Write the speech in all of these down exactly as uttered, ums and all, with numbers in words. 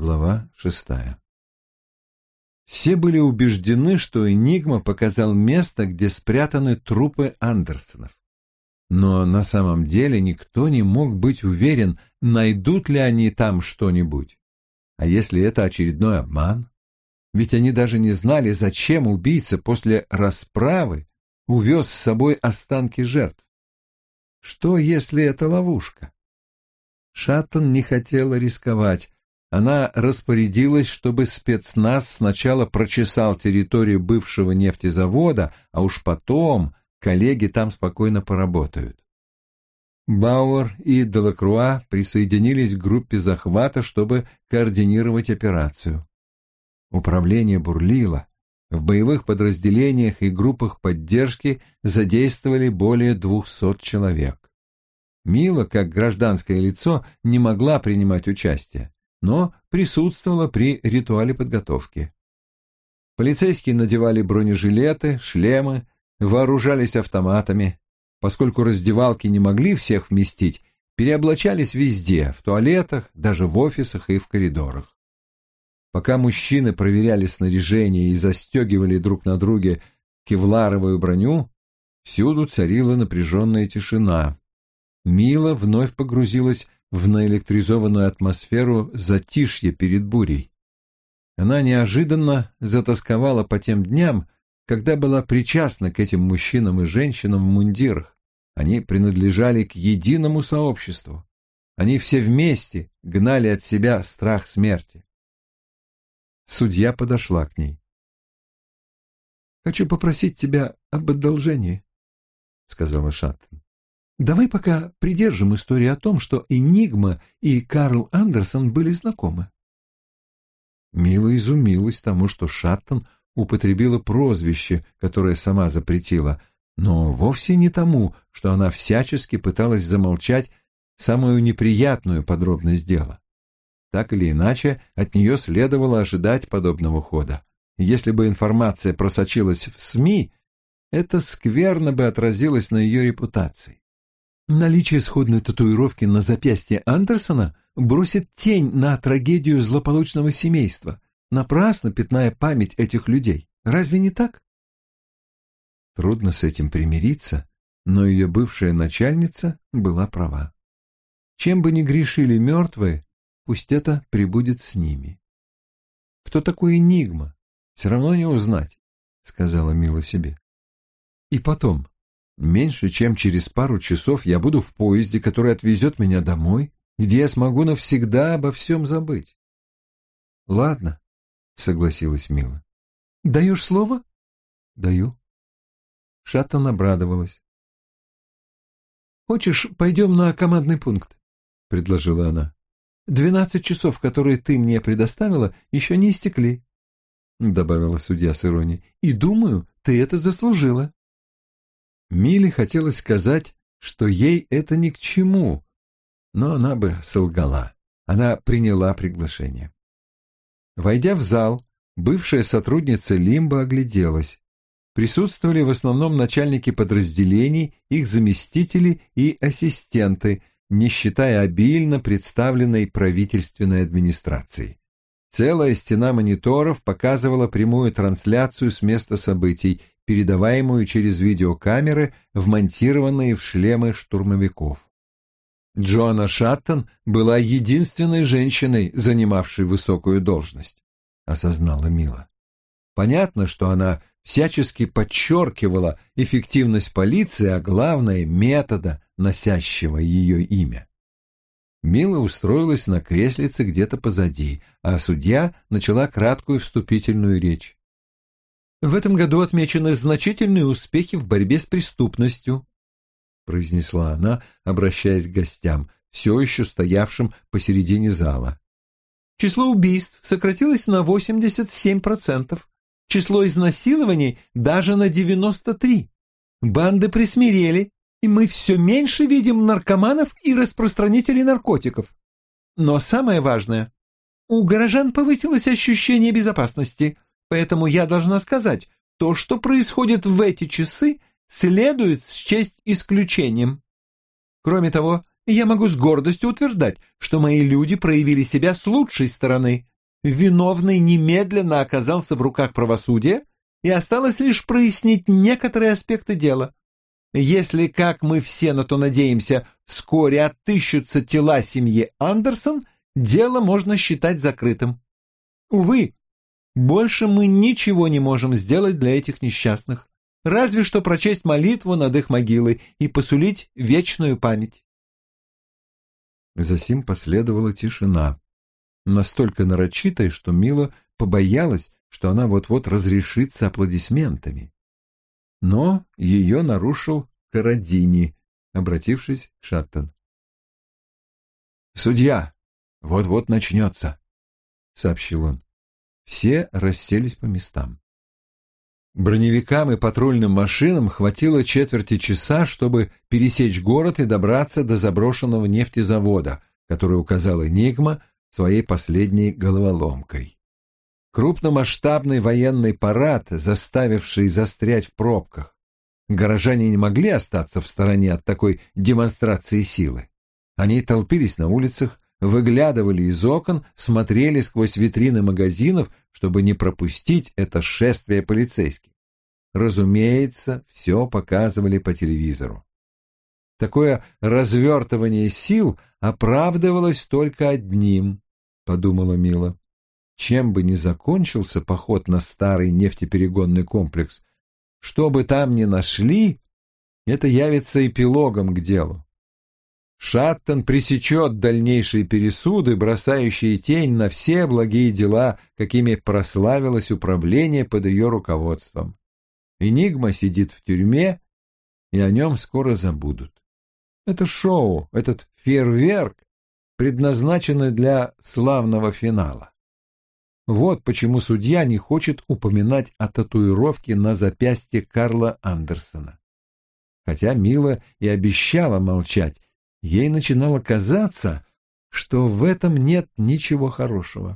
Глава шестая. Все были убеждены, что Энигма показал место, где спрятаны трупы Андерсонов. Но на самом деле никто не мог быть уверен, найдут ли они там что-нибудь. А если это очередной обман? Ведь они даже не знали, зачем убийца после расправы увез с собой останки жертв. Что, если это ловушка? Шаттон не хотела рисковать. Она распорядилась, чтобы спецназ сначала прочесал территорию бывшего нефтезавода, а уж потом коллеги там спокойно поработают. Бауэр и Делакруа присоединились к группе захвата, чтобы координировать операцию. Управление бурлило. В боевых подразделениях и группах поддержки задействовали более двухсот человек. Мила, как гражданское лицо, не могла принимать участие, но присутствовала при ритуале подготовки. Полицейские надевали бронежилеты, шлемы, вооружались автоматами. Поскольку раздевалки не могли всех вместить, переоблачались везде, в туалетах, даже в офисах и в коридорах. Пока мужчины проверяли снаряжение и застегивали друг на друге кевларовую броню, всюду царила напряженная тишина. Мила вновь погрузилась в наэлектризованную атмосферу затишья перед бурей. Она неожиданно затосковала по тем дням, когда была причастна к этим мужчинам и женщинам в мундирах. Они принадлежали к единому сообществу. Они все вместе гнали от себя страх смерти. Судья подошла к ней. «Хочу попросить тебя об одолжении», — сказала Шаттон. «Давай пока придержим историю о том, что Энигма и Карл Андерсон были знакомы». Мила изумилась тому, что Шаттон употребила прозвище, которое сама запретила, но вовсе не тому, что она всячески пыталась замолчать самую неприятную подробность дела. Так или иначе, от нее следовало ожидать подобного хода. Если бы информация просочилась в СМИ, это скверно бы отразилось на ее репутации. Наличие сходной татуировки на запястье Андерсона бросит тень на трагедию злополучного семейства, напрасно пятная память этих людей. Разве не так? Трудно с этим примириться, но ее бывшая начальница была права. Чем бы ни грешили мертвые, пусть это прибудет с ними. «Кто такой Энигма? Все равно не узнать», — сказала Мила себе. «И потом, меньше чем через пару часов я буду в поезде, который отвезет меня домой, где я смогу навсегда обо всем забыть». «Ладно», — согласилась Мила. «Даешь слово?» «Даю». Шаттон обрадовалась. «Хочешь, пойдем на командный пункт?» — предложила она. «Двенадцать часов, которые ты мне предоставила, еще не истекли», — добавила судья с иронией. «И думаю, ты это заслужила». Миле хотелось сказать, что ей это ни к чему, но она бы солгала. Она приняла приглашение. Войдя в зал, бывшая сотрудница Лимбо огляделась. Присутствовали в основном начальники подразделений, их заместители и ассистенты, не считая обильно представленной правительственной администрации. Целая стена мониторов показывала прямую трансляцию с места событий, передаваемую через видеокамеры, вмонтированные в шлемы штурмовиков. Джоанна Шаттон была единственной женщиной, занимавшей высокую должность, осознала Мила. Понятно, что она всячески подчеркивала эффективность полиции, а главное — метода, носящего ее имя. Мила устроилась на креслице где-то позади, а судья начала краткую вступительную речь. «В этом году отмечены значительные успехи в борьбе с преступностью», произнесла она, обращаясь к гостям, все еще стоявшим посередине зала. «Число убийств сократилось на восемьдесят семь процентов. Число изнасилований даже на девяносто три. Банды присмирели, и мы все меньше видим наркоманов и распространителей наркотиков. Но самое важное, у горожан повысилось ощущение безопасности, поэтому я должна сказать, то, что происходит в эти часы, следует счесть исключением. Кроме того, я могу с гордостью утверждать, что мои люди проявили себя с лучшей стороны, виновный немедленно оказался в руках правосудия, и осталось лишь прояснить некоторые аспекты дела. Если, как мы все на то надеемся, вскоре отыщутся тела семьи Андерсон, дело можно считать закрытым. Увы, больше мы ничего не можем сделать для этих несчастных, разве что прочесть молитву над их могилой и посулить вечную память. Засим последовала тишина, настолько нарочитая, что Мила побоялась, что она вот-вот разрешится аплодисментами. Но ее нарушил Карадини, обратившись к Шаттон. «Судья, вот-вот начнется», — сообщил он. Все расселись по местам. Броневикам и патрульным машинам хватило четверти часа, чтобы пересечь город и добраться до заброшенного нефтезавода, который указал Энигма своей последней головоломкой. Крупномасштабный военный парад, заставивший застрять в пробках. Горожане не могли остаться в стороне от такой демонстрации силы. Они толпились на улицах, выглядывали из окон, смотрели сквозь витрины магазинов, чтобы не пропустить это шествие полицейских. Разумеется, все показывали по телевизору. Такое развертывание сил оправдывалось только одним, подумала Мила. Чем бы ни закончился поход на старый нефтеперегонный комплекс, что бы там ни нашли, это явится эпилогом к делу. Шаттон пресечет дальнейшие пересуды, бросающие тень на все благие дела, какими прославилось управление под ее руководством. Энигма сидит в тюрьме, и о нем скоро забудут. Это шоу, этот фейерверк предназначены для славного финала. Вот почему судья не хочет упоминать о татуировке на запястье Карла Андерсона. Хотя Мила и обещала молчать, ей начинало казаться, что в этом нет ничего хорошего.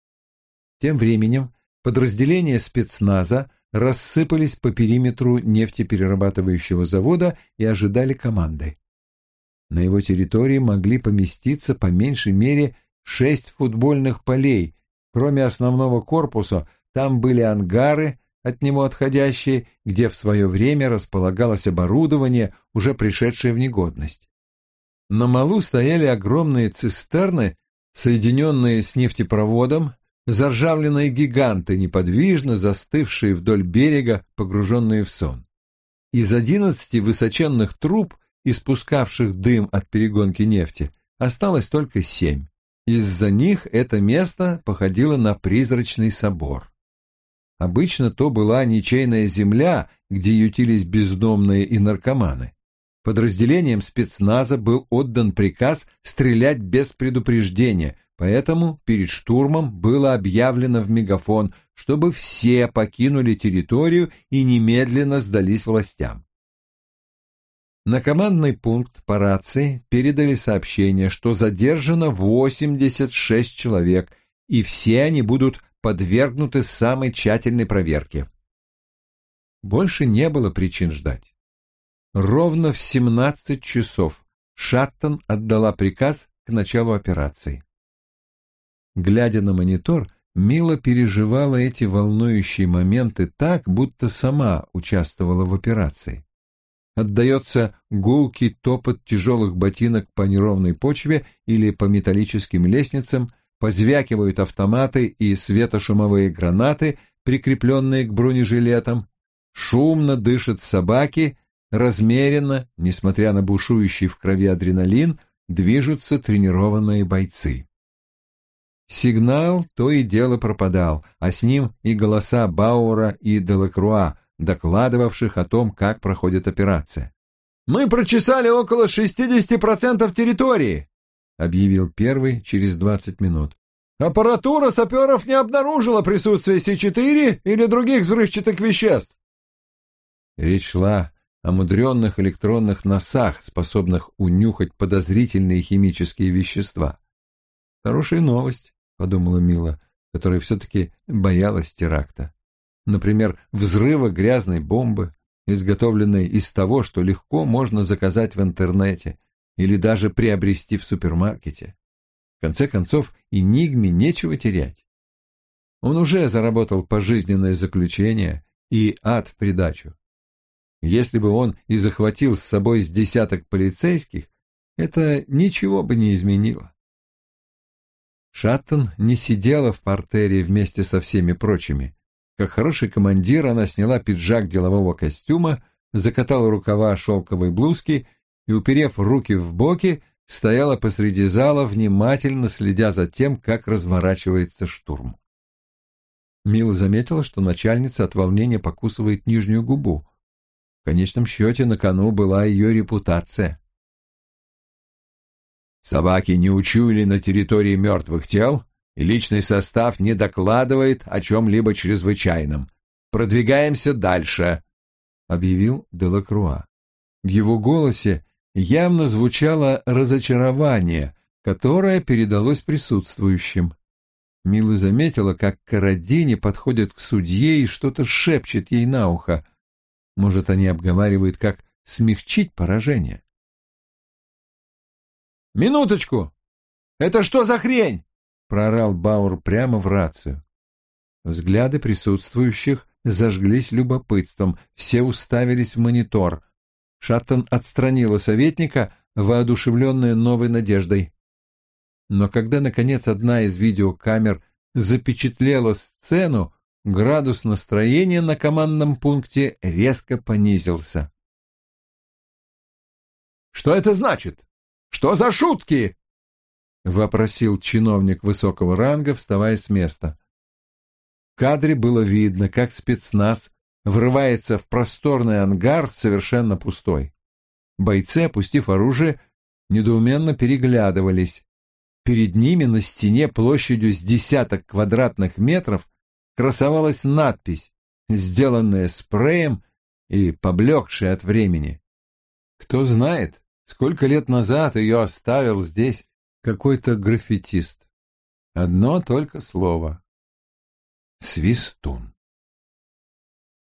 Тем временем подразделения спецназа рассыпались по периметру нефтеперерабатывающего завода и ожидали команды. На его территории могли поместиться по меньшей мере шесть футбольных полей. Кроме основного корпуса, там были ангары, от него отходящие, где в свое время располагалось оборудование, уже пришедшее в негодность. На малу стояли огромные цистерны, соединенные с нефтепроводом, заржавленные гиганты, неподвижно застывшие вдоль берега, погруженные в сон. Из одиннадцати высоченных труб, испускавших дым от перегонки нефти, осталось только семь. Из-за них это место походило на призрачный собор. Обычно то была ничейная земля, где ютились бездомные и наркоманы. Подразделениям спецназа был отдан приказ стрелять без предупреждения, поэтому перед штурмом было объявлено в мегафон, чтобы все покинули территорию и немедленно сдались властям. На командный пункт по рации передали сообщение, что задержано восемьдесят шесть человек, и все они будут подвергнуты самой тщательной проверке. Больше не было причин ждать. Ровно в семнадцать часов Шаттон отдала приказ к началу операции. Глядя на монитор, Мила переживала эти волнующие моменты так, будто сама участвовала в операции. Отдается гулкий топот тяжелых ботинок по неровной почве или по металлическим лестницам, позвякивают автоматы и светошумовые гранаты, прикрепленные к бронежилетам, шумно дышат собаки, размеренно, несмотря на бушующий в крови адреналин, движутся тренированные бойцы. Сигнал то и дело пропадал, а с ним и голоса Бауэра и Делакруа, докладывавших о том, как проходит операция. «Мы прочесали около шестидесяти процентов территории», — объявил первый через двадцать минут. «Аппаратура саперов не обнаружила присутствие Си четыре или других взрывчатых веществ». Речь шла о мудренных электронных носах, способных унюхать подозрительные химические вещества. «Хорошая новость», — подумала Мила, которая все-таки боялась теракта. Например, взрыва грязной бомбы, изготовленной из того, что легко можно заказать в интернете или даже приобрести в супермаркете. В конце концов, Энигме нечего терять. Он уже заработал пожизненное заключение и ад в придачу. Если бы он и захватил с собой с десяток полицейских, это ничего бы не изменило. Шаттон не сидела в партере вместе со всеми прочими. Как хороший командир, она сняла пиджак делового костюма, закатала рукава шелковой блузки и, уперев руки в боки, стояла посреди зала, внимательно следя за тем, как разворачивается штурм. Мила заметила, что начальница от волнения покусывает нижнюю губу. В конечном счете на кону была ее репутация. Собаки не учуяли на территории мертвых тел, и личный состав не докладывает о чем-либо чрезвычайном. Продвигаемся дальше, — объявил Делакруа. В его голосе явно звучало разочарование, которое передалось присутствующим. Мила заметила, как Карадини подходит к судье и что-то шепчет ей на ухо. Может, они обговаривают, как смягчить поражение. «Минуточку! Это что за хрень?» — проорал Бауэр прямо в рацию. Взгляды присутствующих зажглись любопытством, все уставились в монитор. Шаттон отстранила советника, воодушевленная новой надеждой. Но когда, наконец, одна из видеокамер запечатлела сцену, градус настроения на командном пункте резко понизился. «Что это значит? Что за шутки?» — вопросил чиновник высокого ранга, вставая с места. В кадре было видно, как спецназ врывается в просторный ангар, совершенно пустой. Бойцы, опустив оружие, недоуменно переглядывались. Перед ними на стене площадью с десяток квадратных метров красовалась надпись, сделанная спреем и поблекшая от времени. Кто знает, сколько лет назад ее оставил здесь какой-то граффитист. Одно только слово — свистун.